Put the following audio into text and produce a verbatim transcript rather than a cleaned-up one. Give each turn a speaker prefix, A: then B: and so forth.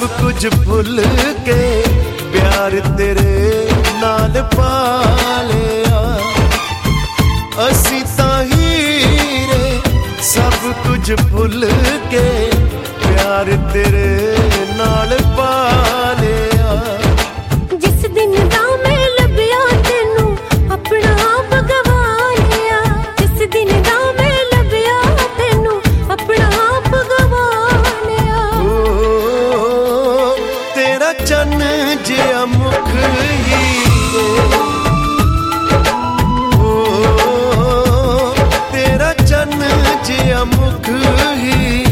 A: कुछ भुल के प्यार तेरे नाल पा लिया। असी तां हीरे सब कुछ भुल के प्यार तेरे नाल पा लिया।
B: जिस दिन दा मैं लभया तेनू अपना आप गवा लिया। जिस दिन दा मैं लभया तेनू अपना आप गवा लिया।
A: ओ तेरा चन्न जिहा मुख ही ओ तेरा चन्न जिहा मुख ही